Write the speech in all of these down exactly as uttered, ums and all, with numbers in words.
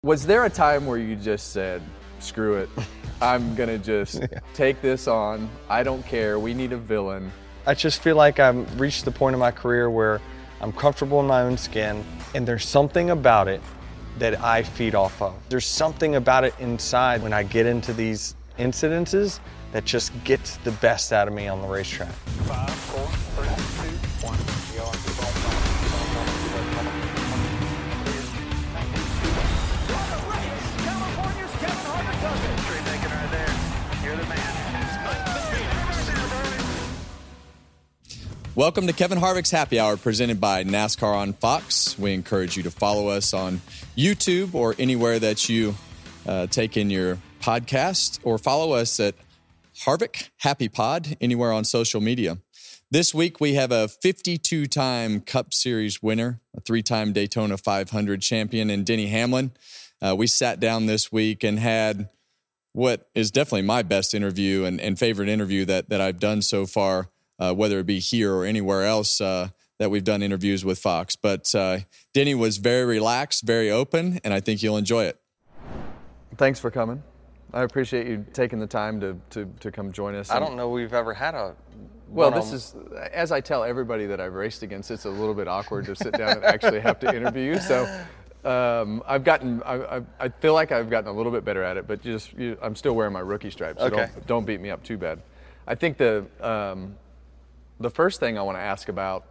Was there a time where you just said, screw it, I'm going to just yeah. take this on, I don't care, we need a villain? I just feel like I've reached the point in my career where I'm comfortable in my own skin, and there's something about it that I feed off of. There's something about it inside when I get into these incidences that just gets the best out of me on the racetrack. Five, four, three, two, one. California's Kevin Harvick does it. Straight thinking right there. You're the man. Welcome to Kevin Harvick's Happy Hour, presented by NASCAR on Fox. We encourage you to follow us on YouTube or anywhere that you uh, take in your podcast, or follow us at Harvick Happy Pod anywhere on social media. This week we have a fifty-two-time Cup Series winner, a three-time Daytona five hundred champion in Denny Hamlin. Uh, we sat down this week and had what is definitely my best interview and, and favorite interview that, that I've done so far, uh, whether it be here or anywhere else uh, that we've done interviews with Fox. But uh, Denny was very relaxed, very open, and I think you'll enjoy it. Thanks for coming. I appreciate you taking the time to, to, to come join us. I don't know we've ever had a... Well, this is, as I tell everybody that I've raced against, it's a little bit awkward to sit down and actually have to interview you. So um, I've gotten, I, I, I feel like I've gotten a little bit better at it, but just you, I'm still wearing my rookie stripes, so okay. don't, don't beat me up too bad. I think the, um, the first thing I want to ask about,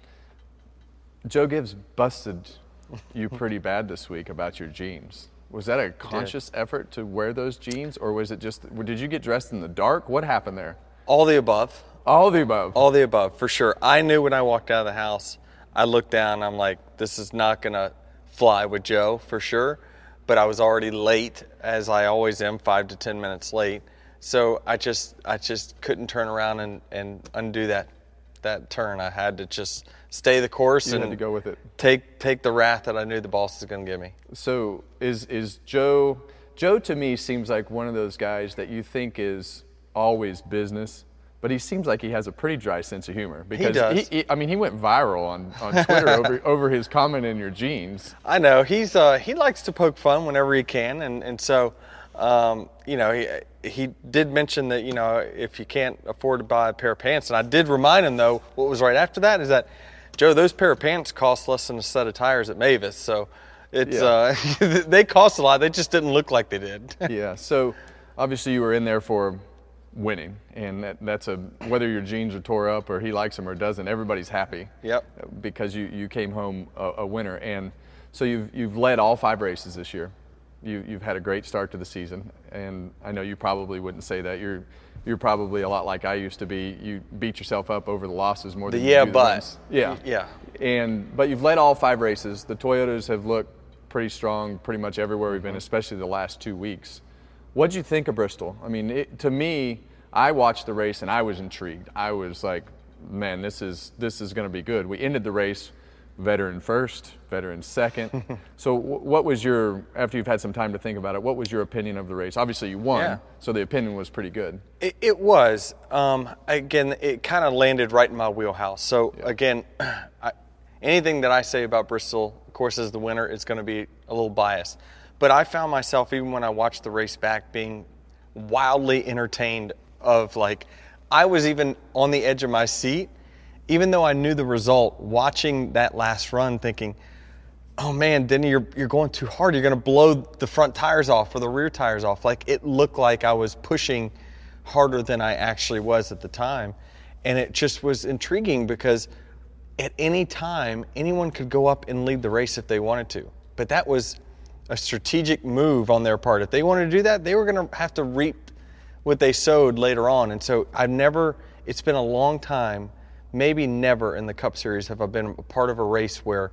Joe Gibbs busted you pretty bad this week about your jeans. Was that a conscious effort to wear those jeans, or was it just, did you get dressed in the dark? What happened there? All the above. All the above. All the above, for sure. I knew when I walked out of the house, I looked down, I'm like, this is not going to fly with Joe, for sure. But I was already late, as I always am, five to ten minutes late. So I just I just couldn't turn around and, and undo that that turn. I had to just stay the course you and had to go with it. Take take the wrath that I knew the boss was going to give me. So is is Joe Joe to me seems like one of those guys that you think is always business, but he seems like he has a pretty dry sense of humor. Because he does. He, he, I mean, he went viral on, on Twitter over over his comment in your jeans. I know he's uh, he likes to poke fun whenever he can, and and so um, you know he he did mention that you know if you can't afford to buy a pair of pants, and I did remind him though what was right after that is that Joe, those pair of pants cost less than a set of tires at Mavis, so it's yeah. uh, they cost a lot. They just didn't look like they did. Yeah. So obviously you were in there for winning, and that, that's a whether your jeans are tore up or he likes them or doesn't, everybody's happy. Yep. Because you, you came home a, a winner, and so you've you've led all five races this year. You you've had a great start to the season, and I know you probably wouldn't say that. You're you're probably a lot like I used to be. You beat yourself up over the losses more than the, you yeah, do the but wins. Yeah, yeah. And but you've led all five races. The Toyotas have looked pretty strong, pretty much everywhere we've been, especially the last two weeks. What'd you think of Bristol? I mean, it, to me, I watched the race and I was intrigued. I was like, man, this is this is going to be good. We ended the race veteran first, veteran second. So w- what was your, after you've had some time to think about it, what was your opinion of the race? Obviously you won, yeah. so the opinion was pretty good. It, it was. Um, again, it kind of landed right in my wheelhouse. So yeah. again, I, anything that I say about Bristol, of course, as the winner, it's going to be a little biased. But I found myself, even when I watched the race back, being wildly entertained of, like, I was even on the edge of my seat, even though I knew the result, watching that last run thinking, oh man, Denny, you're, you're going too hard. You're going to blow the front tires off or the rear tires off. Like, it looked like I was pushing harder than I actually was at the time. And it just was intriguing because at any time, anyone could go up and lead the race if they wanted to. But that was a strategic move on their part. If they wanted to do that, they were going to have to reap what they sowed later on. And so I've never, it's been a long time, maybe never in the Cup Series have I been a part of a race where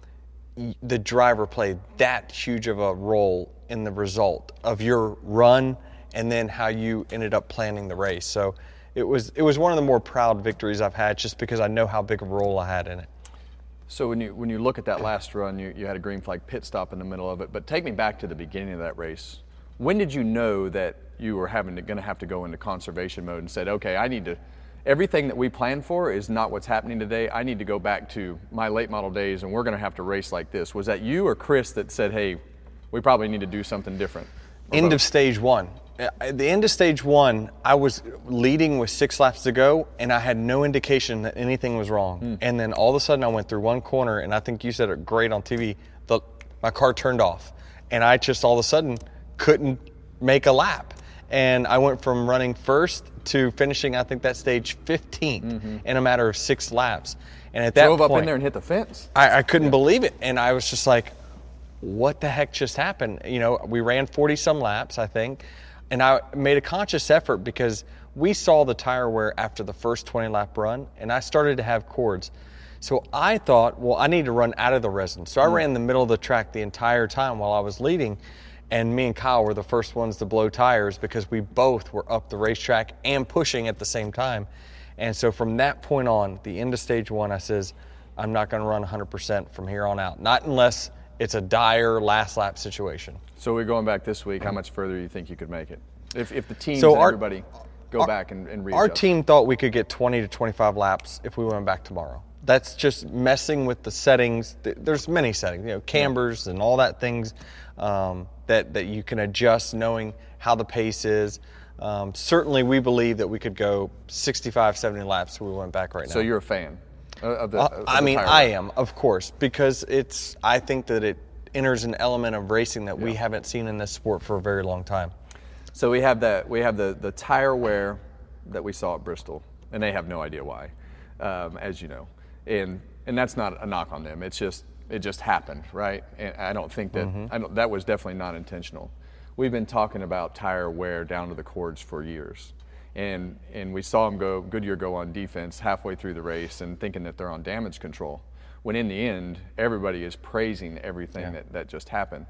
the driver played that huge of a role in the result of your run and then how you ended up planning the race. So it was it was one of the more proud victories I've had just because I know how big of a role I had in it. So when you when you look at that last run, you, you had a green flag pit stop in the middle of it, but take me back to the beginning of that race. When did you know that you were having to, going to have to go into conservation mode and said, okay, I need to, everything that we planned for is not what's happening today. I need to go back to my late model days and we're going to have to race like this. Was that you or Chris that said, hey, we probably need to do something different. End of stage one. At the end of stage one, I was leading with six laps to go, and I had no indication that anything was wrong. Mm. And then all of a sudden, I went through one corner, and I think you said it great on T V. The, my car turned off, and I just all of a sudden couldn't make a lap. And I went from running first to finishing, I think, that stage fifteenth mm-hmm. in a matter of six laps. And at that Drove point, up in there and hit the fence. I, I couldn't yeah. believe it, and I was just like, "What the heck just happened?" You know, we ran forty some laps, I think. And I made a conscious effort because we saw the tire wear after the first twenty lap run, and I started to have cords. So I thought, well, I need to run out of the resin. So I mm. ran in the middle of the track the entire time while I was leading, and me and Kyle were the first ones to blow tires because we both were up the racetrack and pushing at the same time. And so from that point on, the end of stage one, I says, I'm not going to run one hundred percent from here on out, not unless it's a dire last lap situation. So we're going back this week. How much further do you think you could make it? If if the teams so and our, everybody go our, back and, and readjust. Our team thought we could get twenty to twenty-five laps if we went back tomorrow. That's just messing with the settings. There's many settings, you know, cambers and all that things um, that, that you can adjust knowing how the pace is. Um, certainly we believe that we could go sixty-five, seventy laps if we went back right now. So you're a fan of the uh, of I the mean, tire I ride. am, of course, because it's. I think that it enters an element of racing that yeah. we haven't seen in this sport for a very long time. So we have that. We have the, the tire wear that we saw at Bristol, and they have no idea why, um, as you know, and and that's not a knock on them. It's just it just happened, right? And I don't think that mm-hmm. I don't, that was definitely not intentional. We've been talking about tire wear down to the cords for years, and and we saw them go Goodyear go on defense halfway through the race and thinking that they're on damage control, when in the end everybody is praising everything yeah. that, that just happened.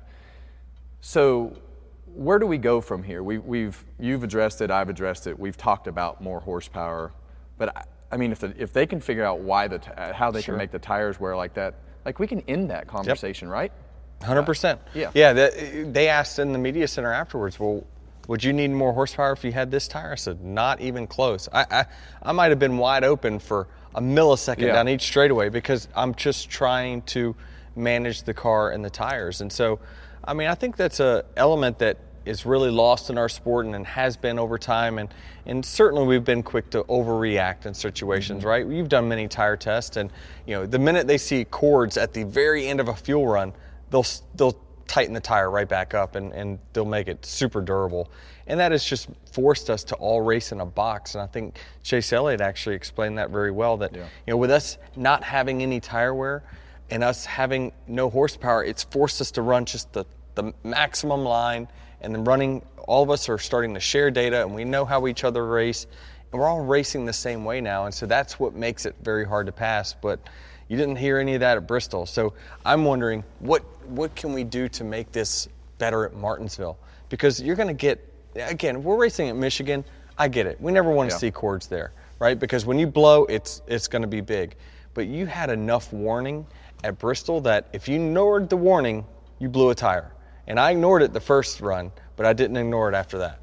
So where do we go from here? We, we've you've addressed it, I've addressed it. We've talked about more horsepower, but I, I mean, if the, if they can figure out why the how they sure. can make the tires wear like that, like we can end that conversation, yep. right? one hundred percent. Uh, yeah. Yeah. The, they asked in the media center afterwards, well, would you need more horsepower if you had this tire? I said, not even close. I I, I might have been wide open for a millisecond yeah. down each straightaway because I'm just trying to manage the car and the tires. And so, I mean, I think that's a element that is really lost in our sport and has been over time. And, and certainly we've been quick to overreact in situations, mm-hmm. right? You've done many tire tests, and you know the minute they see cords at the very end of a fuel run, they'll they'll tighten the tire right back up and, and they'll make it super durable. And that has just forced us to all race in a box. And I think Chase Elliott actually explained that very well, that yeah. you know, with us not having any tire wear and us having no horsepower, it's forced us to run just the, the maximum line, and then running, all of us are starting to share data, and we know how each other race, and we're all racing the same way now. And so that's what makes it very hard to pass. But you didn't hear any of that at Bristol. So I'm wondering, what what can we do to make this better at Martinsville? Because you're going to get, again, we're racing at Michigan. I get it. We never want to yeah. see cords there, right? Because when you blow, it's it's going to be big. But you had enough warning at Bristol that if you ignored the warning, you blew a tire. And I ignored it the first run, but I didn't ignore it after that.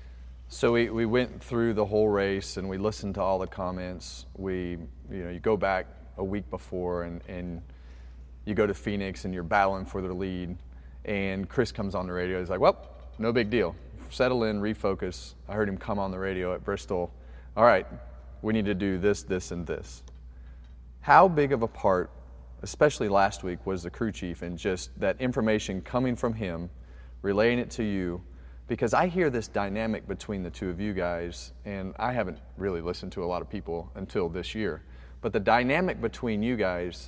So we, we went through the whole race and we listened to all the comments. We, you know, you go back a week before and, and you go to Phoenix and you're battling for the lead, and Chris comes on the radio. He's like, well, no big deal. Settle in, refocus. I heard him come on the radio at Bristol. All right, we need to do this, this, and this. How big of a part, especially last week, was the crew chief and just that information coming from him, relaying it to you? Because I hear this dynamic between the two of you guys, and I haven't really listened to a lot of people until this year. But the dynamic between you guys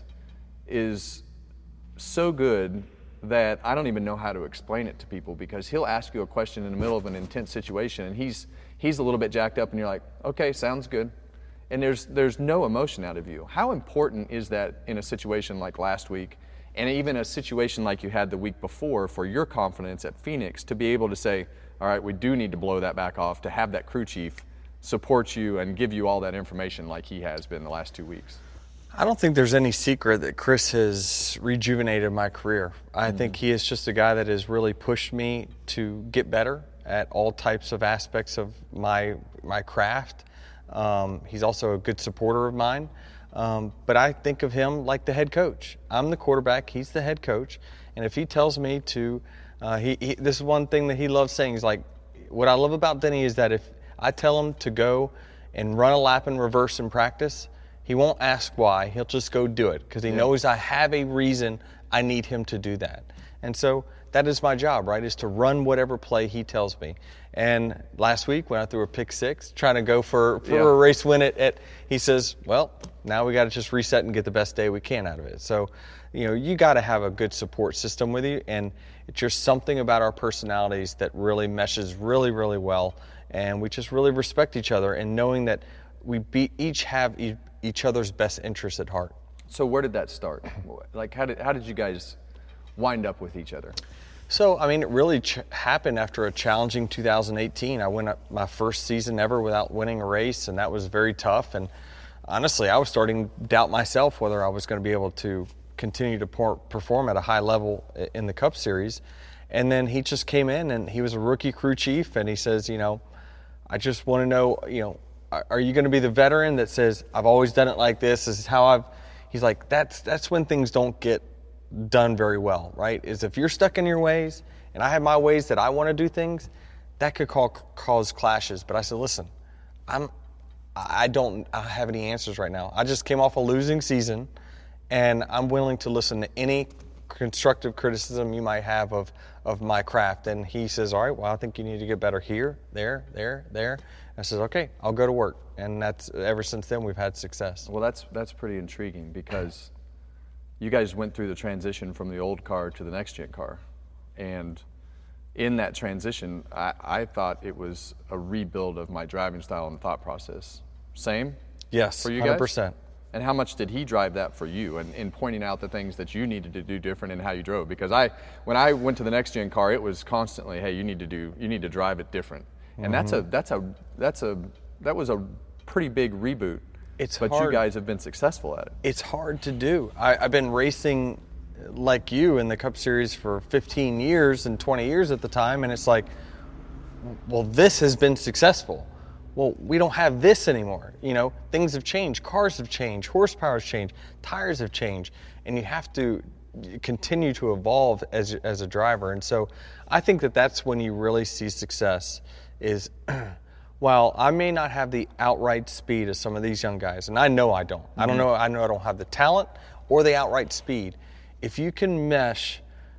is so good that I don't even know how to explain it to people, because he'll ask you a question in the middle of an intense situation, and he's he's a little bit jacked up, and you're like, okay, sounds good. And there's there's no emotion out of you. How important is that in a situation like last week, and even a situation like you had the week before, for your confidence at Phoenix to be able to say, all right, we do need to blow that back off, to have that crew chief support you and give you all that information like he has been the last two weeks? I don't think there's any secret that Chris has rejuvenated my career. I mm-hmm. think he is just a guy that has really pushed me to get better at all types of aspects of my my craft. Um, he's also a good supporter of mine. Um, but I think of him like the head coach. I'm the quarterback, he's the head coach. And if he tells me to Uh, he, he this is one thing that he loves saying. He's like, what I love about Denny is that if I tell him to go and run a lap in reverse in practice, he won't ask why. He'll just go do it because he yeah. knows I have a reason I need him to do that. And so that is my job, right, is to run whatever play he tells me. And last week when I threw a pick six, trying to go for, for yeah. a race win at, at, he says, well, now we got to just reset and get the best day we can out of it. So, you know, you got to have a good support system with you, and it's just something about our personalities that really meshes really, really well, and we just really respect each other, and knowing that we be, each have e- each other's best interests at heart. So where did that start? Like, how did how did you guys wind up with each other? So, I mean, it really ch- happened after a challenging two thousand eighteen. I went up my first season ever without winning a race, and that was very tough. And honestly, I was starting to doubt myself whether I was going to be able to continue to por- perform at a high level in the Cup Series. And then he just came in, and he was a rookie crew chief, and he says, you know, I just want to know, you know, are you going to be the veteran that says, I've always done it like this, this is how I've, he's like, that's that's when things don't get done very well, right? Is if you're stuck in your ways, and I have my ways that I want to do things, that could call, cause clashes. But I said, listen, I'm, I don't I have any answers right now. I just came off a losing season, and I'm willing to listen to any constructive criticism you might have of, of my craft. And he says, all right, well, I think you need to get better here, there, there, there. I said, okay, I'll go to work. And that's ever since then we've had success. Well, that's that's pretty intriguing because you guys went through the transition from the old car to the next-gen car. And in that transition, I, I thought it was a rebuild of my driving style and thought process. Same? Yes, for you guys? one hundred percent. And how much did he drive that for you and in pointing out the things that you needed to do different in how you drove? Because I, when I went to the next-gen car, it was constantly, hey, you need to do, you need to drive it different. And mm-hmm. that's a, that's a, that's a, that was a pretty big reboot. It's but hard. You guys have been successful at it. It's hard to do. I, I've been racing like you in the Cup Series for fifteen years and twenty years at the time, and it's like, well, this has been successful. Well, we don't have this anymore. You know, things have changed. Cars have changed. Horsepower has changed. Tires have changed. And you have to continue to evolve as as a driver. And so I think that that's when you really see success is, while I may not have the outright speed of some of these young guys, and I know I don't. Mm-hmm. I don't know. I know I don't have the talent or the outright speed. If you can mesh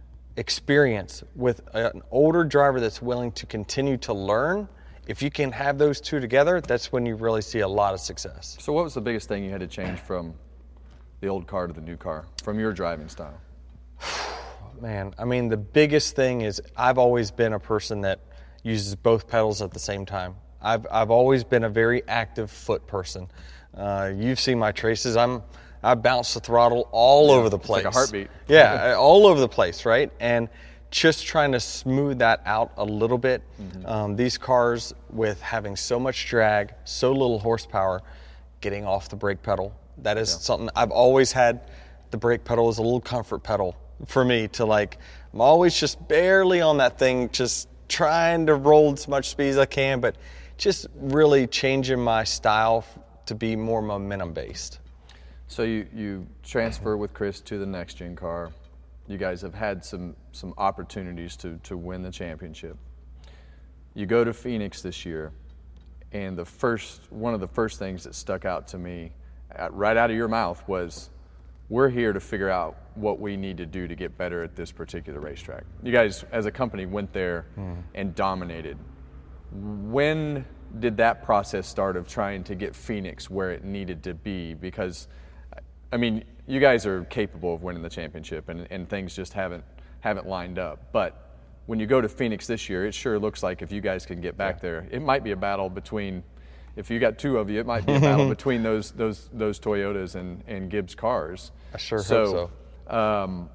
experience with an older driver that's willing to continue to learn, if you can have those two together, that's when you really see a lot of success. So what was the biggest thing you had to change from the old car to the new car, from your driving style? Man, I mean, the biggest thing is I've always been a person that uses both pedals at the same time. I've I've always been a very active foot person. Uh, you've seen my traces. I'm I bounce the throttle all yeah, over the place. It's like a heartbeat. Yeah, all over the place, right? And just trying to smooth that out a little bit. Mm-hmm. Um, these cars, with having so much drag, so little horsepower, getting off the brake pedal, that is yeah. something I've always had. The brake pedal is a little comfort pedal for me to like, I'm always just barely on that thing, just trying to roll as much speed as I can, but just really changing my style to be more momentum based. So you, you transfer with Chris to the next gen car. You guys have had some some opportunities to, to win the championship. You go to Phoenix this year, and the first one of the first things that stuck out to me at, right out of your mouth was, we're here to figure out what we need to do to get better at this particular racetrack. You guys, as a company, went there mm. and dominated. When did that process start of trying to get Phoenix where it needed to be? Because, I mean, you guys are capable of winning the championship, and, and things just haven't haven't lined up. But when you go to Phoenix this year, it sure looks like if you guys can get back yeah. there, it might be a battle between, if you got two of you, it might be a battle between those those those Toyotas and, and Gibbs cars. I sure so, hope so. Um,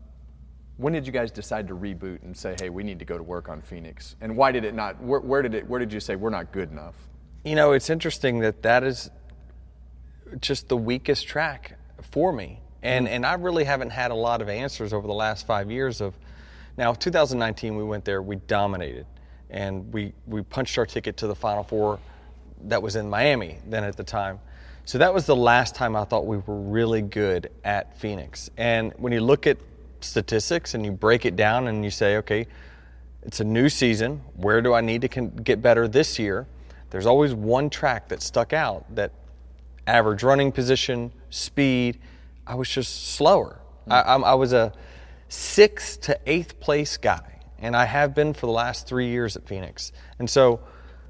when did you guys decide to reboot and say, hey, we need to go to work on Phoenix? And why did it not, where, where did it, where did you say we're not good enough? You know, it's interesting that that is just the weakest track for me. And and I really haven't had a lot of answers over the last five years of, now two thousand nineteen we went there, we dominated. And we, we punched our ticket to the Final Four that was in Miami then at the time. So that was the last time I thought we were really good at Phoenix. And when you look at statistics and you break it down and you say, okay, it's a new season. Where do I need to con- get better this year? There's always one track that stuck out, that average running position, speed, I was just slower. Mm-hmm. I, I, I was a sixth to eighth place guy, and I have been for the last three years at Phoenix. And so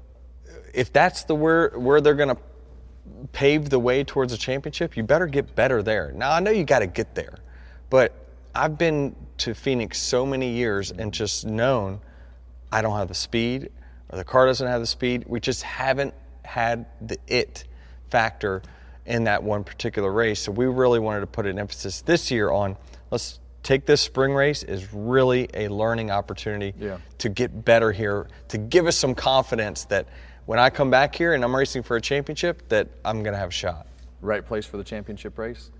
if that's the where, where they're going to pave the way towards a championship, you better get better there. Now, I know you got to get there, but I've been to Phoenix so many years and just known I don't have the speed, or the car doesn't have the speed. We just haven't had the it factor in that one particular race. So we really wanted to put an emphasis this year on, let's take this spring race as really a learning opportunity yeah. to get better here, to give us some confidence that when I come back here and I'm racing for a championship, that I'm going to have a shot. Right place for the championship race?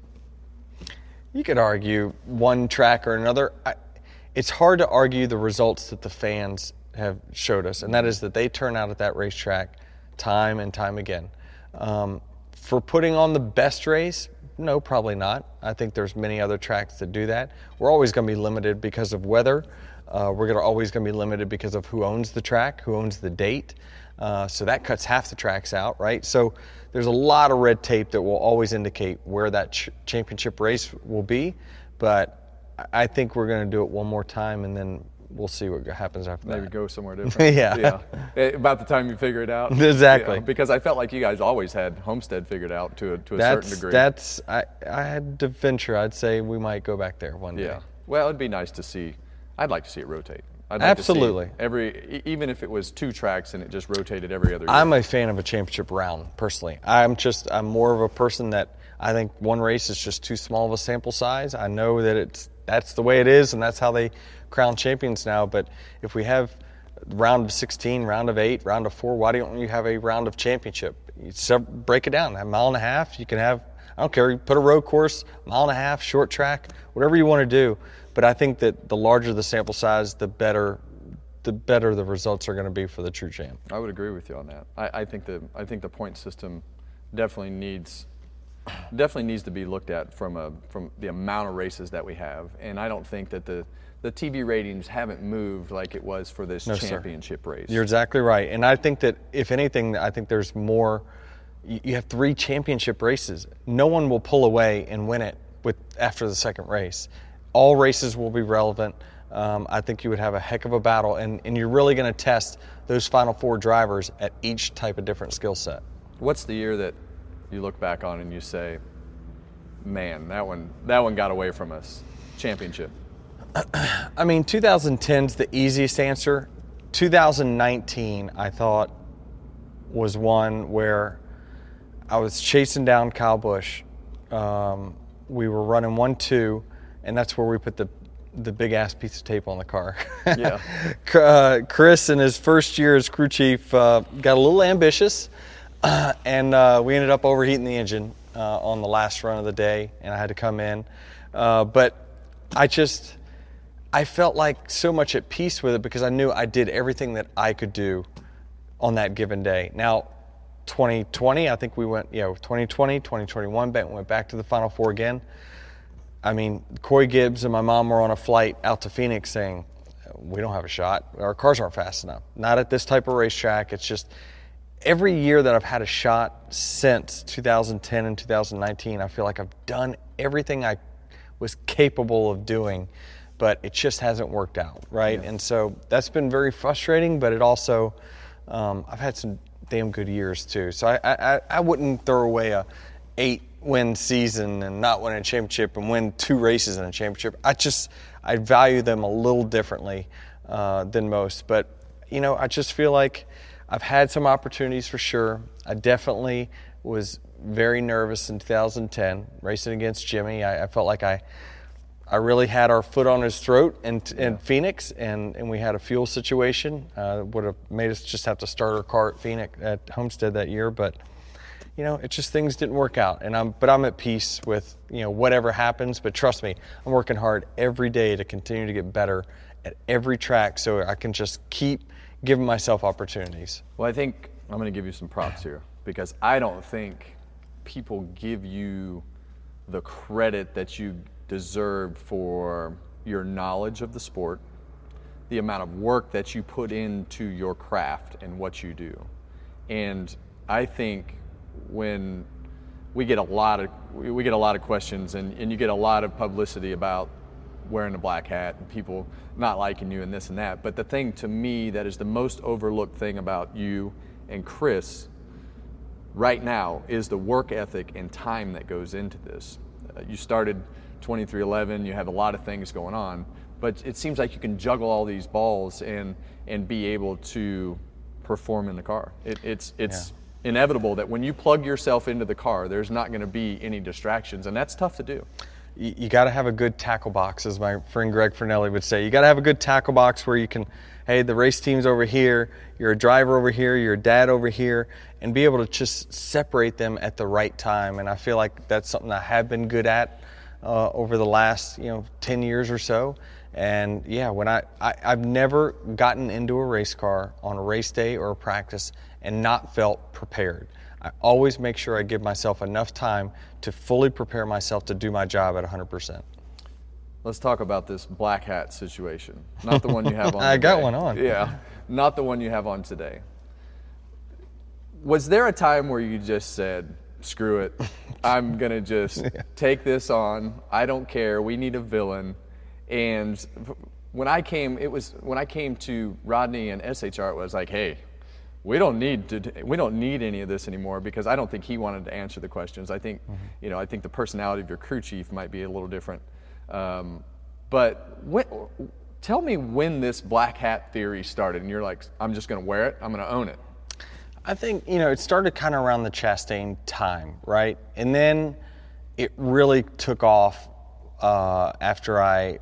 You could argue one track or another. I, it's hard to argue the results that the fans have showed us, and that is that they turn out at that racetrack time and time again. Um, for putting on the best race, no, probably not. I think there's many other tracks that do that. We're always going to be limited because of weather. Uh, we're gonna always going to be limited because of who owns the track, who owns the date. Uh, so that cuts half the tracks out, right? So there's a lot of red tape that will always indicate where that ch- championship race will be. But I think we're going to do it one more time, and then we'll see what happens after Maybe that. Maybe go somewhere different. yeah. yeah. About the time you figure it out. Exactly. You know, because I felt like you guys always had Homestead figured out to a, to a that's, certain degree. That's, I, I had to venture. I'd say we might go back there one day. Yeah. Well, it'd be nice to see. I'd like to see it rotate. I'd like Absolutely. To see every, even if it was two tracks and it just rotated every other year. I'm a fan of a championship round, personally. I'm just, I'm more of a person that I think one race is just too small of a sample size. I know that it's, that's the way it is, and that's how they crown champions now. But if we have round of sixteen, round of eight, round of four, why don't you have a round of championship? You break it down. A mile and a half, you can have, I don't care, you put a road course, mile and a half, short track, whatever you want to do. But I think that the larger the sample size, the better the better the results are going to be for the true champ. I would agree with you on that. I, I think the I think the point system definitely needs definitely needs to be looked at from a from the amount of races that we have. And I don't think that the the T V ratings haven't moved like it was for this no, championship sir. race. You're exactly right. And I think that if anything, I think there's more. You have three championship races. No one will pull away and win it with after the second race. All races will be relevant. Um, I think you would have a heck of a battle, and, and you're really going to test those final four drivers at each type of different skill set. What's the year that you look back on and you say, man, that one that one got away from us? Championship. I mean, twenty ten is the easiest answer. two thousand nineteen, I thought, was one where I was chasing down Kyle Busch. Um, we were running one two, and that's where we put the the big ass piece of tape on the car. Yeah. uh, Chris, in his first year as crew chief, uh, got a little ambitious, uh, and uh, we ended up overheating the engine uh, on the last run of the day, and I had to come in. Uh, but I just, I felt like so much at peace with it because I knew I did everything that I could do on that given day. Now, twenty twenty, I think we went, yeah, twenty twenty, twenty twenty-one, went back to the Final Four again. I mean, Corey Gibbs and my mom were on a flight out to Phoenix saying, we don't have a shot. Our cars aren't fast enough. Not at this type of racetrack. It's just every year that I've had a shot since two thousand ten and two thousand nineteen, I feel like I've done everything I was capable of doing, but it just hasn't worked out, right? Yeah. And so that's been very frustrating, but it also, um, I've had some damn good years too. So I, I, I wouldn't throw away a eight win season and not win a championship and win two races in a championship. I just, I value them a little differently uh, than most. But, you know, I just feel like I've had some opportunities for sure. I definitely was very nervous in two thousand ten, racing against Jimmy. I, I felt like I I really had our foot on his throat in, in Phoenix, and, and we had a fuel situation. Uh, would have made us just have to start our car at Phoenix, at Homestead that year. But you know, it just things didn't work out, and I'm but I'm at peace with, you know, whatever happens. But trust me, I'm working hard every day to continue to get better at every track, so I can just keep giving myself opportunities. Well, I think I'm going to give you some props here because I don't think people give you the credit that you deserve for your knowledge of the sport, the amount of work that you put into your craft and what you do. And I think when we get a lot of we get a lot of questions and, and you get a lot of publicity about wearing a black hat and people not liking you and this and that. But the thing to me that is the most overlooked thing about you and Chris right now is the work ethic and time that goes into this. Uh, you started twenty-three eleven, you have a lot of things going on, but it seems like you can juggle all these balls and and be able to perform in the car. It, it's it's yeah. inevitable that when you plug yourself into the car, there's not going to be any distractions, and that's tough to do. You, you got to have a good tackle box, as my friend Greg Fernelli would say. You got to have a good tackle box where you can, hey, the race team's over here, you're a driver over here, you're a dad over here, and be able to just separate them at the right time. And I feel like that's something I have been good at uh, over the last, you know, ten years or so. And yeah, when I, I, I've never gotten into a race car on a race day or a practice and not felt prepared. I always make sure I give myself enough time to fully prepare myself to do my job at one hundred percent. Let's talk about this black hat situation. Not the one you have on I today. got one on. Yeah, not the one you have on today. Was there a time where you just said, screw it, I'm going to just yeah. take this on, I don't care, we need a villain. And when I came, it was when I came to Rodney and S H R, it was like, hey, we don't need to, we don't need any of this anymore, because I don't think he wanted to answer the questions. I think, mm-hmm. you know, I think the personality of your crew chief might be a little different. Um, but when, tell me when this black hat theory started, and you're like, I'm just going to wear it, I'm going to own it. I think, you know, it started kind of around the Chastain time, right? And then it really took off uh, after I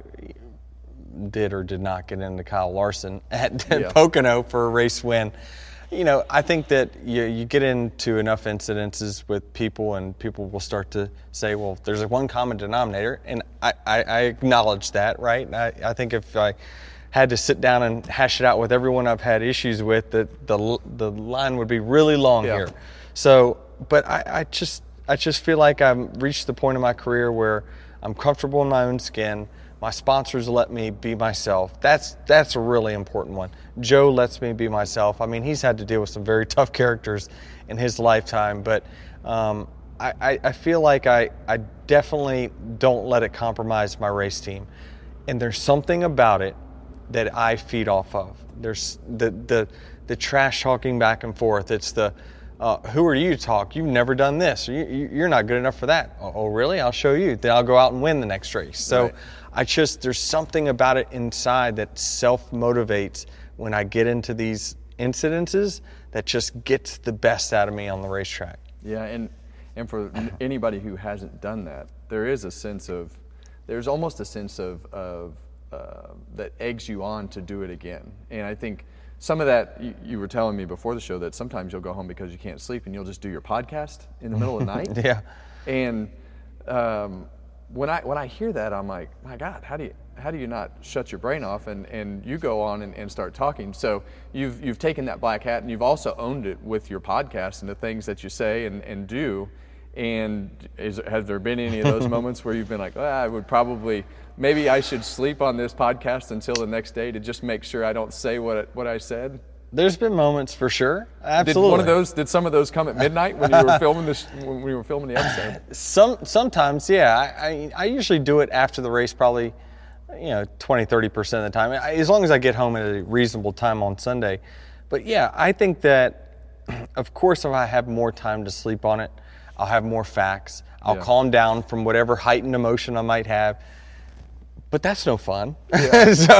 did or did not get into Kyle Larson at yeah. Pocono for a race win. You know, I think that you, you get into enough incidences with people, and people will start to say, well, there's a one common denominator, and I, I, I acknowledge that, right? I, I think if I had to sit down and hash it out with everyone I've had issues with, that the the line would be really long yeah. here. So, but I, I just I just feel like I've reached the point in my career where I'm comfortable in my own skin. My sponsors let me be myself. That's that's a really important one. Joe lets me be myself. I mean, he's had to deal with some very tough characters in his lifetime, but um, I, I, I feel like I, I definitely don't let it compromise my race team. And there's something about it that I feed off of. There's the the, the trash talking back and forth. It's the, uh, who are you to talk? You've never done this. You, you're not good enough for that. Oh, really? I'll show you. Then I'll go out and win the next race. So. Right. I just, there's something about it inside that self-motivates when I get into these incidences that just gets the best out of me on the racetrack. Yeah, and and for anybody who hasn't done that, there is a sense of, there's almost a sense of, of uh, that eggs you on to do it again. And I think some of that, you, you were telling me before the show that sometimes you'll go home because you can't sleep and you'll just do your podcast in the middle of the night. Yeah. And, um, When I when I hear that, I'm like, my God, how do you how do you not shut your brain off and, and you go on and, and start talking? So you've you've taken that black hat and you've also owned it with your podcast and the things that you say and, and do. And is, has there been any of those moments where you've been like, oh, I would probably, maybe I should sleep on this podcast until the next day to just make sure I don't say what what I said? There's been moments for sure. Absolutely. Did one of those? Did some of those come at midnight when you were filming this? When we were filming the episode? Some sometimes, yeah. I, I I usually do it after the race, probably, you know, twenty, thirty percent of the time, as long as I get home at a reasonable time on Sunday. But yeah, I think that, of course, if I have more time to sleep on it, I'll have more facts. I'll yeah. calm down from whatever heightened emotion I might have. But that's no fun. Yeah. so,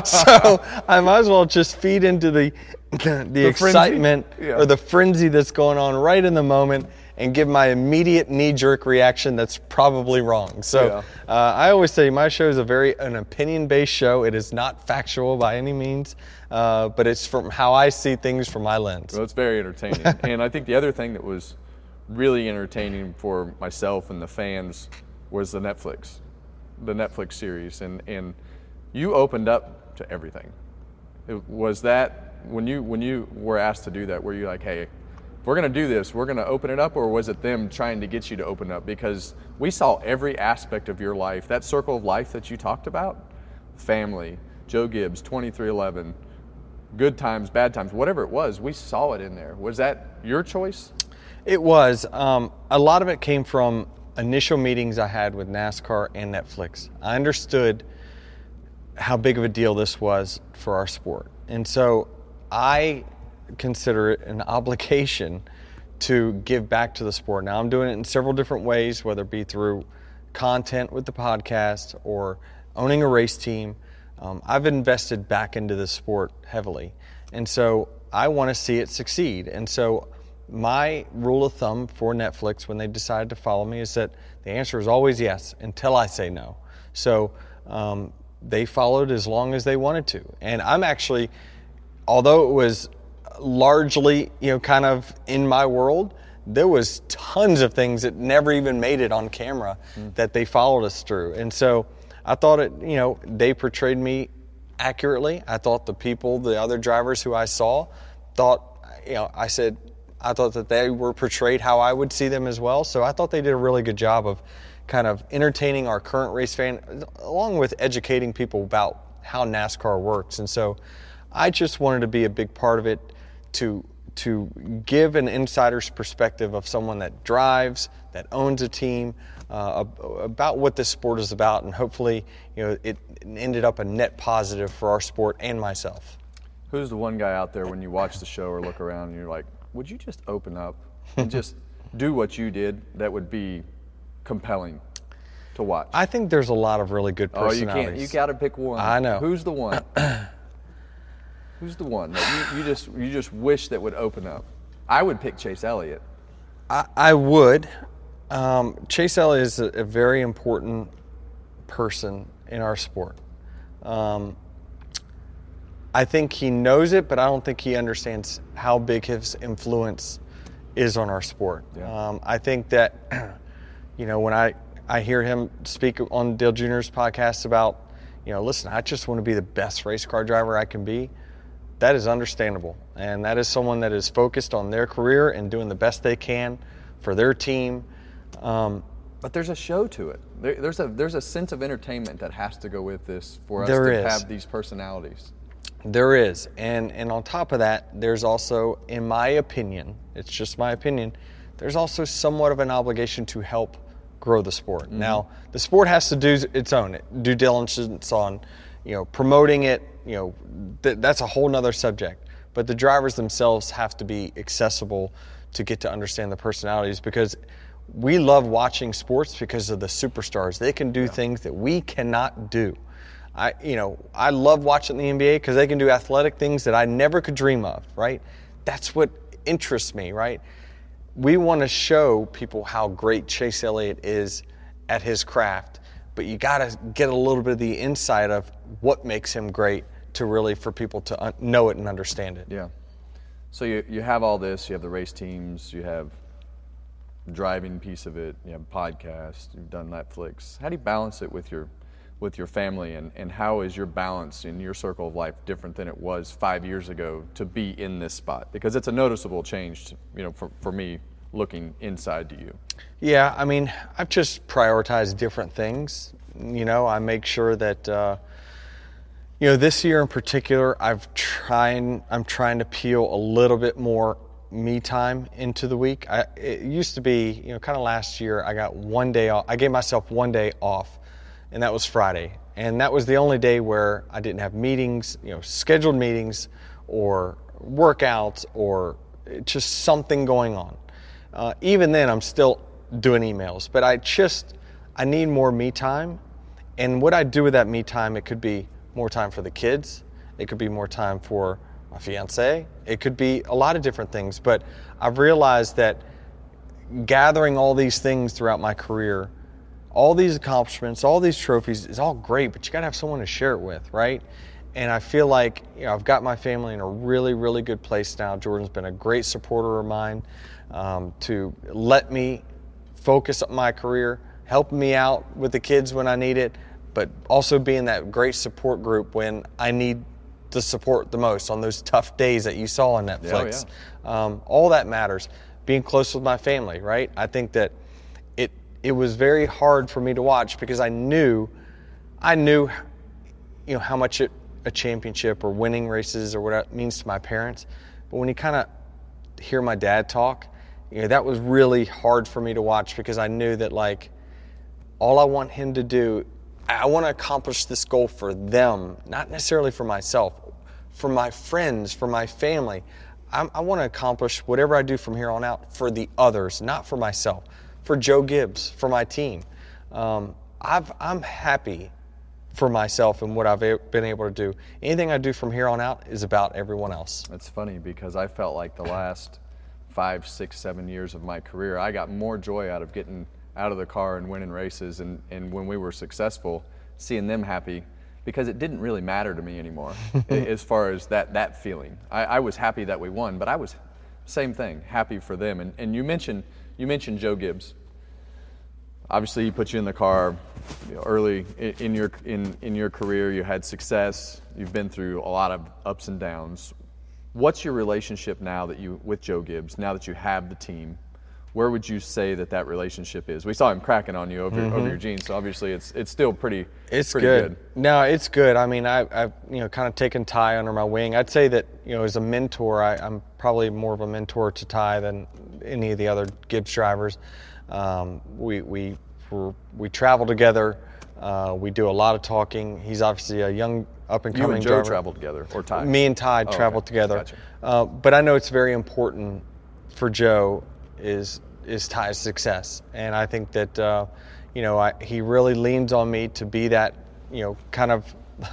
so I might as well just feed into the the, the excitement yeah. or the frenzy that's going on right in the moment and give my immediate knee-jerk reaction that's probably wrong. So yeah. uh, I always say my show is a very an opinion-based show. It is not factual by any means, uh, but it's from how I see things from my lens. Well, it's very entertaining. And I think the other thing that was really entertaining for myself and the fans was the Netflix. the Netflix series, and, and you opened up to everything. It, was that, when you when you were asked to do that, were you like, hey, if we're going to do this, we're going to open it up, or was it them trying to get you to open up? Because we saw every aspect of your life, that circle of life that you talked about, family, Joe Gibbs, twenty-three eleven, good times, bad times, whatever it was, we saw it in there. Was that your choice? It was. Um, a lot of it came from initial meetings I had with NASCAR and Netflix. I understood how big of a deal this was for our sport. And so I consider it an obligation to give back to the sport. Now, I'm doing it in several different ways, whether it be through content with the podcast or owning a race team. Um, I've invested back into the sport heavily. And so I want to see it succeed. And so my rule of thumb for Netflix when they decided to follow me is that the answer is always yes until I say no. So um, they followed as long as they wanted to. And I'm actually, although it was largely, you know, kind of in my world, there was tons of things that never even made it on camera mm. that they followed us through. And so I thought it, you know, they portrayed me accurately. I thought the people, the other drivers who I saw, thought, you know, I said, I thought that they were portrayed how I would see them as well. So I thought they did a really good job of kind of entertaining our current race fan, along with educating people about how NASCAR works. And so I just wanted to be a big part of it, to to give an insider's perspective of someone that drives, that owns a team, uh, about what this sport is about, and hopefully, you know, it ended up a net positive for our sport and myself. Who's the one guy out there when you watch the show or look around and you're like, would you just open up and just do what you did that would be compelling to watch? I think there's a lot of really good personalities. Oh, you can't. You got to pick one. I know. Who's the one? Who's the one that you, you just you just wish that would open up? I would pick Chase Elliott. I, I would. Um, Chase Elliott is a, a very important person in our sport. Um, I think he knows it, but I don't think he understands how big his influence is on our sport. Yeah. Um, I think that, you know, when I, I hear him speak on Dale Junior's podcast about, you know, listen, I just want to be the best race car driver I can be, that is understandable. And that is someone that is focused on their career and doing the best they can for their team. Um, but there's a show to it. There, there's a there's a sense of entertainment that has to go with this for us there to is. have these personalities. There is. And, and on top of that, there's also, in my opinion, it's just my opinion, there's also somewhat of an obligation to help grow the sport. Mm-hmm. Now, the sport has to do its own due diligence on, you know, promoting it. You know, th- that's a whole nother subject. But the drivers themselves have to be accessible to get to understand the personalities, because we love watching sports because of the superstars. They can do yeah. things that we cannot do. I, you know, I love watching the N B A because they can do athletic things that I never could dream of, right? That's what interests me, right? We want to show people how great Chase Elliott is at his craft, but you got to get a little bit of the insight of what makes him great to really, for people to un- know it and understand it. Yeah. So you you have all this, you have the race teams, you have the driving piece of it, you have podcasts, you've done Netflix. How do you balance it with your with your family, and, and how is your balance in your circle of life different than it was five years ago to be in this spot? Because it's a noticeable change, to, you know, for, for me looking inside to you. Yeah, I mean, I've just prioritized different things. You know, I make sure that, uh, you know, this year in particular, I've trying, I'm trying to peel a little bit more me time into the week. I, it used to be, you know, kind of last year, I got one day off. I gave myself one day off, and that was Friday. And that was the only day where I didn't have meetings, you know, scheduled meetings or workouts or just something going on. Uh, even then, I'm still doing emails. But I just, I need more me time. And what I do with that me time, it could be more time for the kids. It could be more time for my fiance. It could be a lot of different things. But I've realized that gathering all these things throughout my career, all these accomplishments, all these trophies is all great, but you got to have someone to share it with, right? And I feel like, you know, I've got my family in a really, really good place now. Jordan's been a great supporter of mine, um, to let me focus on my career, helping me out with the kids when I need it, but also being that great support group when I need the support the most on those tough days that you saw on Netflix. Oh, yeah. um, all that matters. Being close with my family, right? I think that it was very hard for me to watch because I knew, I knew you know, how much it, a championship or winning races or what it means to my parents. But when you kind of hear my dad talk, you know, that was really hard for me to watch, because I knew that, like, all I want him to do, I want to accomplish this goal for them, not necessarily for myself, for my friends, for my family. I'm, I want to accomplish whatever I do from here on out for the others, not for myself, for Joe Gibbs, for my team. Um, I've, I'm happy for myself and what I've been able to do. Anything I do from here on out is about everyone else. It's funny, because I felt like the last five, six, seven years of my career, I got more joy out of getting out of the car and winning races, and, and when we were successful, seeing them happy, because it didn't really matter to me anymore as far as that, that feeling. I, I was happy that we won, but I was, same thing, happy for them. And, and you mentioned you mentioned Joe Gibbs. Obviously, he put you in the car you know, early in, in your in, in your career. You had success. You've been through a lot of ups and downs. What's your relationship now that you with Joe Gibbs? Now that you have the team, where would you say that that relationship is? We saw him cracking on you over, mm-hmm. over your jeans, so obviously it's it's still pretty. It's pretty good. good. No, it's good. I mean, I, I've you know kind of taken Ty under my wing. I'd say that you know as a mentor, I, I'm probably more of a mentor to Ty than any of the other Gibbs drivers. Um, we we we're, we travel together. Uh, we do a lot of talking. He's obviously a young up and coming You and Joe driver. traveled together, or Ty? Me and Ty oh, traveled okay. together. Gotcha. Uh, but I know it's very important for Joe is is Ty's success, and I think that uh, you know I, he really leans on me to be that you know kind of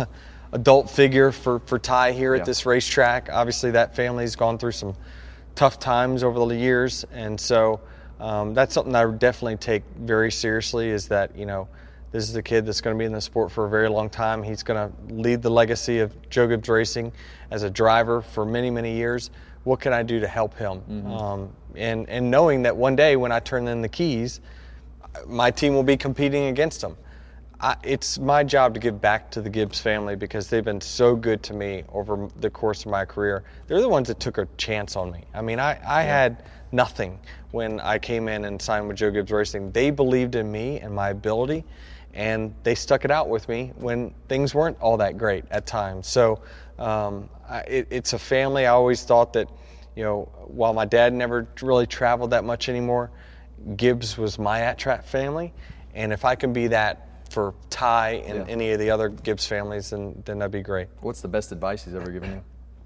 adult figure for for Ty here yeah. at this racetrack. Obviously, that family's gone through some tough times over the years, and so um, that's something I definitely take very seriously. Is that you know. This is a kid that's going to be in the sport for a very long time. He's going to lead the legacy of Joe Gibbs Racing as a driver for many, many years. What can I do to help him? Mm-hmm. Um, and, and knowing that one day when I turn in the keys, my team will be competing against him. I, it's my job to give back to the Gibbs family because they've been so good to me over the course of my career. They're the ones that took a chance on me. I mean, I, I yeah. had nothing when I came in and signed with Joe Gibbs Racing. They believed in me and my ability, and they stuck it out with me when things weren't all that great at times. So um, I, it, it's a family. I always thought that, you know, while my dad never really traveled that much anymore, Gibbs was my at-track family. And if I can be that for Ty and yeah. any of the other Gibbs families, then, then that'd be great. What's the best advice he's ever given you?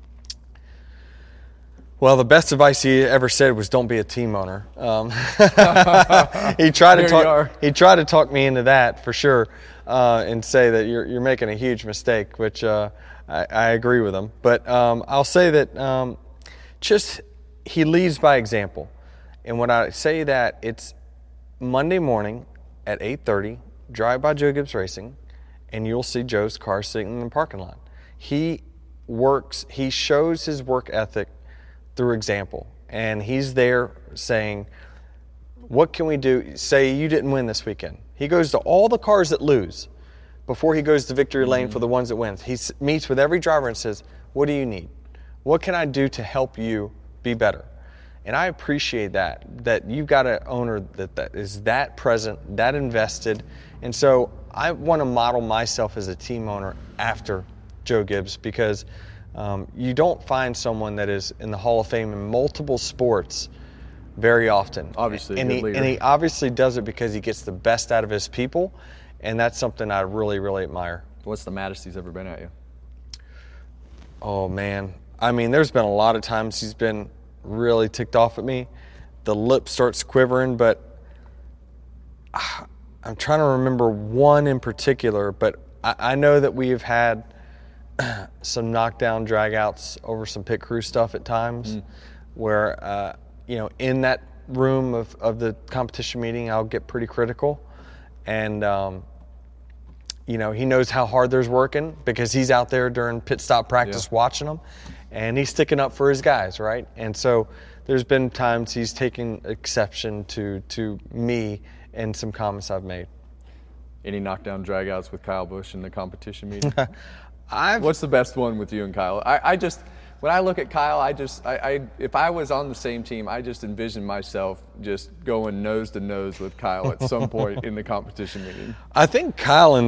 Well, the best advice he ever said was don't be a team owner. Um, he tried to talk. He tried to talk me into that for sure, uh, and say that you're you're making a huge mistake, which uh, I, I agree with him. But um, I'll say that um, just he leads by example, and when I say that, it's Monday morning at eight thirty. Drive by Joe Gibbs Racing, and you'll see Joe's car sitting in the parking lot. He works. He shows his work ethic through example, and he's there saying, what can we do? Say you didn't win this weekend. He goes to all the cars that lose before he goes to victory lane mm-hmm. for the ones that win. He meets with every driver and says, what do you need? What can I do to help you be better? And I appreciate that, that you've got an owner that, that is that present, that invested. And so I want to model myself as a team owner after Joe Gibbs, because Um, you don't find someone that is in the Hall of Fame in multiple sports very often. Obviously, and, a good he, leader. and he obviously does it because he gets the best out of his people, and that's something I really, really admire. What's the maddest he's ever been at you? Oh, man. I mean, there's been a lot of times he's been really ticked off at me. The lip starts quivering, but I'm trying to remember one in particular, but I, I know that we have had some knockdown dragouts over some pit crew stuff at times mm. where, uh, you know, in that room of, of the competition meeting, I'll get pretty critical. And, um, you know, he knows how hard there's working because he's out there during pit stop practice yeah. watching them, and he's sticking up for his guys, right? And so there's been times he's taken exception to, to me and some comments I've made. Any knockdown dragouts with Kyle Busch in the competition meeting? I've, What's the best one with you and Kyle? I, I just, when I look at Kyle, I just, I, I, if I was on the same team, I just envision myself just going nose to nose with Kyle at some point in the competition meeting. I think Kyle and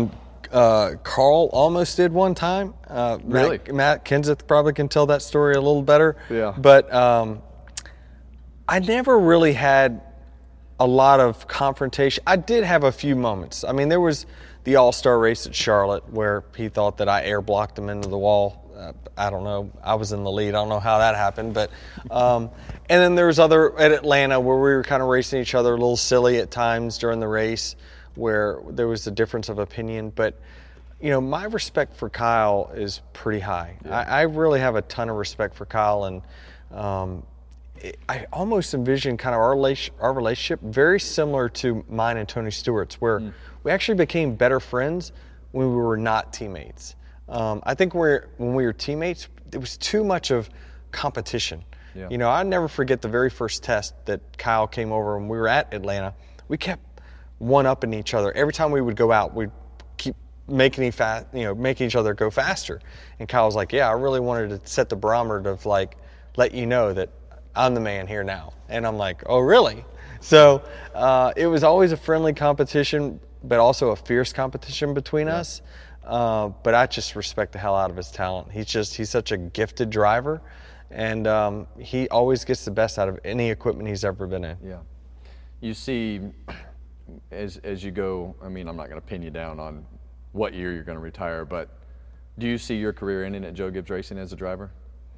uh, Carl almost did one time. Uh, Really? Matt, Matt Kenseth probably can tell that story a little better. Yeah. But um, I never really had a lot of confrontation. I did have a few moments. I mean, there was the All-Star race at Charlotte where he thought that I air blocked him into the wall. Uh, I don't know. I was in the lead. I don't know how that happened. But um, and then there was other at Atlanta where we were kind of racing each other a little silly at times during the race where there was a difference of opinion. But, you know, my respect for Kyle is pretty high. Yeah. I, I really have a ton of respect for Kyle. And um, it, I almost envision kind of our, relation, our relationship very similar to mine and Tony Stewart's, where mm. we actually became better friends when we were not teammates. Um, I think we're, when we were teammates, there was too much of competition. Yeah. You know, I never forget the very first test that Kyle came over when we were at Atlanta. We kept one-upping each other. Every time we would go out, we'd keep making, each fast, you know, making each other go faster. And Kyle was like, yeah, I really wanted to set the barometer of, like, let you know that I'm the man here now. And I'm like, oh, really? So uh, it was always a friendly competition, but also a fierce competition between yeah. us. Uh, but I just respect the hell out of his talent. He's just, he's such a gifted driver, and um, he always gets the best out of any equipment he's ever been in. Yeah. You see, as as you go, I mean, I'm not going to pin you down on what year you're going to retire, but do you see your career ending at Joe Gibbs Racing as a driver?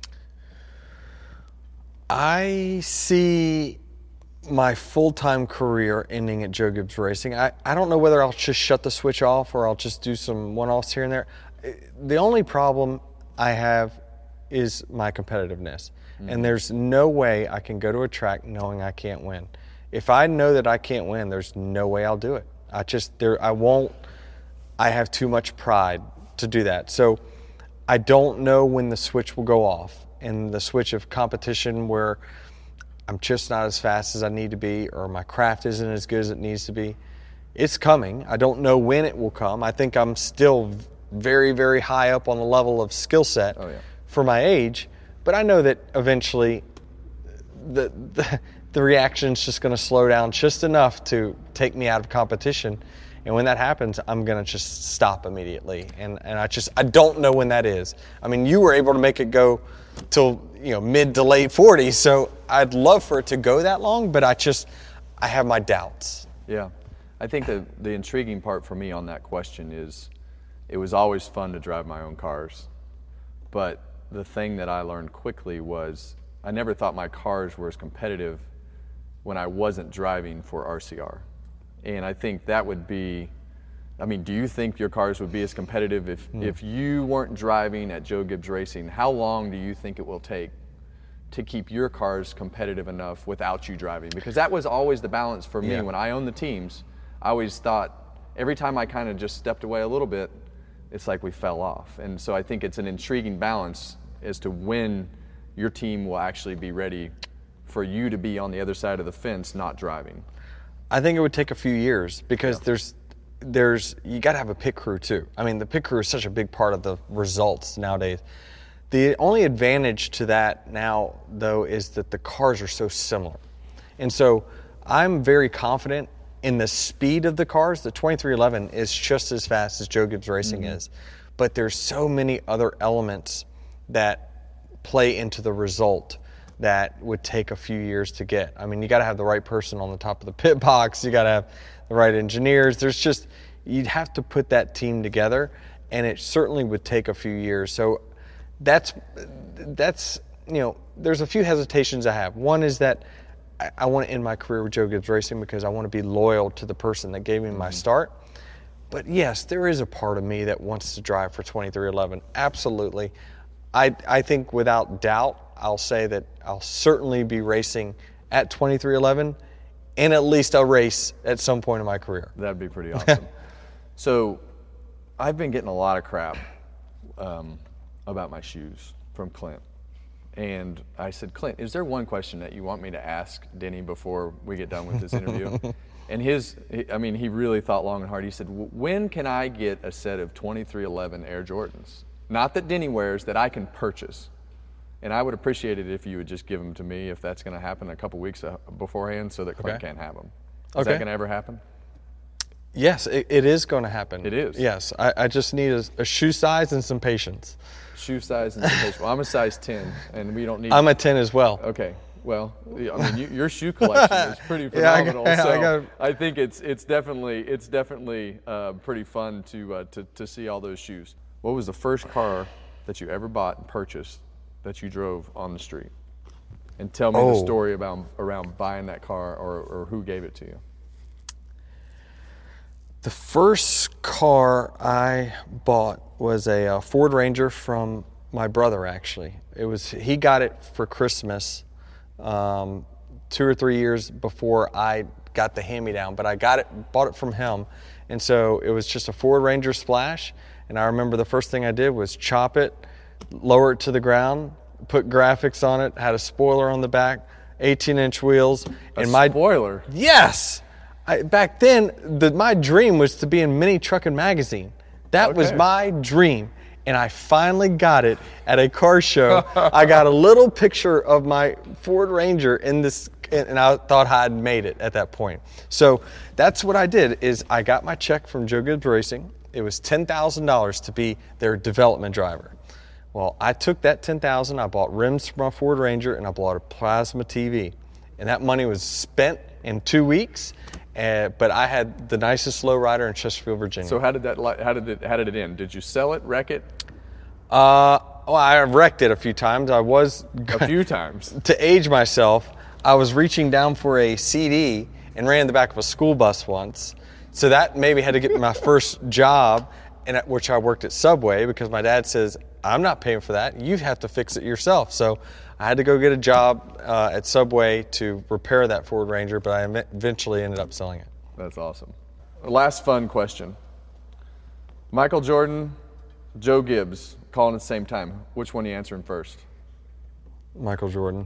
I see my full-time career ending at Joe Gibbs Racing. I, I don't know whether I'll just shut the switch off or I'll just do some one-offs here and there. The only problem I have is my competitiveness. Mm-hmm. And there's no way I can go to a track knowing I can't win. If I know that I can't win, there's no way I'll do it. I just, there, I won't, I have too much pride to do that. So I don't know when the switch will go off, and the switch of competition where I'm just not as fast as I need to be, or my craft isn't as good as it needs to be. It's coming. I don't know when it will come. I think I'm still very, very high up on the level of skill set oh, yeah. for my age, but I know that eventually the the, the reaction's just going to slow down just enough to take me out of competition. And when that happens, I'm going to just stop immediately. And and I just, I don't know when that is. I mean, you were able to make it go till, you know, mid to late forties, so I'd love for it to go that long, but I just, I have my doubts. Yeah. I think the, the intriguing part for me on that question is it was always fun to drive my own cars. But the thing that I learned quickly was I never thought my cars were as competitive when I wasn't driving for R C R. And I think that would be, I mean, do you think your cars would be as competitive if, mm. if you weren't driving at Joe Gibbs Racing? How long do you think it will take to keep your cars competitive enough without you driving? Because that was always the balance for me. Yeah. When I owned the teams, I always thought every time I kind of just stepped away a little bit, it's like we fell off. And so I think it's an intriguing balance as to when your team will actually be ready for you to be on the other side of the fence not driving. I think it would take a few years because yeah. there's there's you got to have a pit crew too. I mean, the pit crew is such a big part of the results nowadays. The only advantage to that now, though, is that the cars are so similar. And so I'm very confident in the speed of the cars. The twenty-three eleven is just as fast as Joe Gibbs Racing mm-hmm. is. But there's so many other elements that play into the result that would take a few years to get. I mean, you got to have the right person on the top of the pit box. You got to have the right engineers. There's just, you'd have to put that team together, and it certainly would take a few years. So that's, that's you know, there's a few hesitations I have. One is that I, I want to end my career with Joe Gibbs Racing because I want to be loyal to the person that gave me mm-hmm. my start. But yes, there is a part of me that wants to drive for twenty-three eleven. Absolutely. I, I think without doubt, I'll say that I'll certainly be racing at twenty-three eleven and at least a race at some point in my career. That'd be pretty awesome. So I've been getting a lot of crap um, about my shoes from Clint. And I said, Clint, is there one question that you want me to ask Denny before we get done with this interview? And his, I mean, he really thought long and hard. He said, when can I get a set of twenty-three eleven Air Jordans? Not that Denny wears, that I can purchase. And I would appreciate it if you would just give them to me if that's going to happen a couple weeks beforehand so that Clint okay. can't have them. Is okay. that going to ever happen? Yes, it, it is going to happen. It is. Yes, I, I just need a, a shoe size and some patience. Shoe size and some patience. Well, I'm a size ten, and we don't need. I'm a ten as well. Okay. Well, I mean, you, your shoe collection is pretty phenomenal. yeah, I got, so I, got, I think it's it's definitely it's definitely uh, pretty fun to, uh, to to see all those shoes. What was the first car that you ever bought and purchased that you drove on the street? And tell me oh. the story about around buying that car, or, or who gave it to you. The first car I bought was a uh, Ford Ranger from my brother. Actually, it was he got it for Christmas. Um, two or three years before I got the hand-me-down, but I got it, bought it from him, and so it was just a Ford Ranger Splash. And I remember the first thing I did was chop it, lower it to the ground, put graphics on it, had a spoiler on the back, eighteen inch wheels, a and my spoiler. Yes, I, back then the, my dream was to be in Mini Truckin' Magazine. That okay. was my dream. And I finally got it at a car show. I got a little picture of my Ford Ranger in this, and I thought I had made it at that point. So that's what I did, is I got my check from Joe Gibbs Racing. It was ten thousand dollars to be their development driver. Well, I took that ten thousand dollars, I bought rims for my Ford Ranger, and I bought a plasma T V. And that money was spent in two weeks. Uh, but I had the nicest lowrider in Chesterfield, Virginia. So how did that? How did it? How did it end? Did you sell it, wreck it? Uh, well, I wrecked it a few times. I was a few times to age myself. I was reaching down for a C D and ran in the back of a school bus once. So that maybe had to get me my first job, in which I worked at Subway, because my dad says, "I'm not paying for that. You have to fix it yourself." So I had to go get a job uh, at Subway to repair that Ford Ranger, but I eventually ended up selling it. That's awesome. Last fun question. Michael Jordan, Joe Gibbs, calling at the same time. Which one are you answering first? Michael Jordan.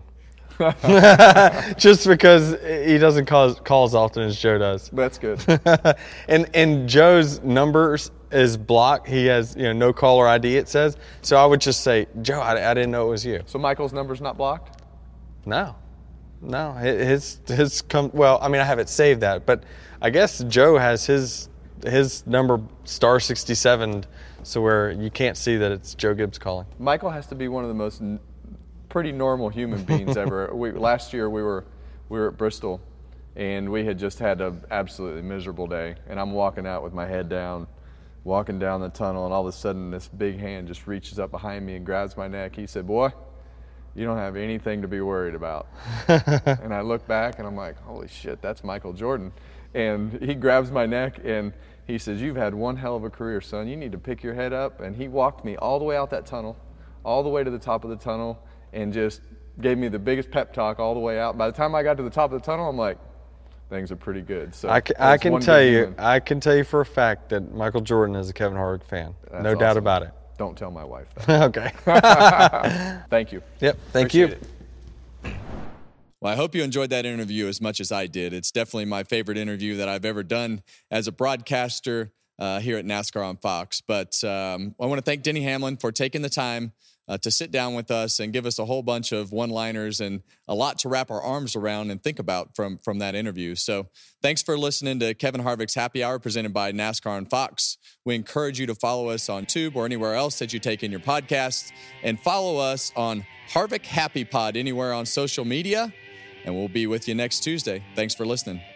Just because he doesn't call, call as often as Joe does. That's good. and and Joe's numbers is blocked. He has, you know, no caller I D, it says. So I would just say, Joe, I, I didn't know it was you. So Michael's number's not blocked? No. No. His, his come, well, I mean, I have it saved that, but I guess Joe has his his number star sixty-seven, so where you can't see that it's Joe Gibbs calling. Michael has to be one of the most n- pretty normal human beings ever. We, last year we were we were at Bristol, and we had just had an absolutely miserable day, and I'm walking out with my head down, walking down the tunnel, and all of a sudden this big hand just reaches up behind me and grabs my neck. He said, "Boy, you don't have anything to be worried about." And I look back and I'm like, holy shit, that's Michael Jordan. And he grabs my neck and he says, "You've had one hell of a career, son. You need to pick your head up." And he walked me all the way out that tunnel, all the way to the top of the tunnel, and just gave me the biggest pep talk all the way out. By the time I got to the top of the tunnel, I'm like, things are pretty good. So I can, I can tell you, human. I can tell you for a fact that Michael Jordan is a Kevin Harvick fan. That's no awesome. doubt about it. Don't tell my wife that. Okay. Thank you. Yep. Thank Appreciate you. It. Well, I hope you enjoyed that interview as much as I did. It's definitely my favorite interview that I've ever done as a broadcaster uh, here at NASCAR on Fox. But um, I want to thank Denny Hamlin for taking the time uh, to sit down with us and give us a whole bunch of one-liners and a lot to wrap our arms around and think about from, from that interview. So thanks for listening to Kevin Harvick's Happy Hour presented by NASCAR on Fox. We encourage you to follow us on YouTube or anywhere else that you take in your podcasts, and follow us on Harvick Happy Pod anywhere on social media. And we'll be with you next Tuesday. Thanks for listening.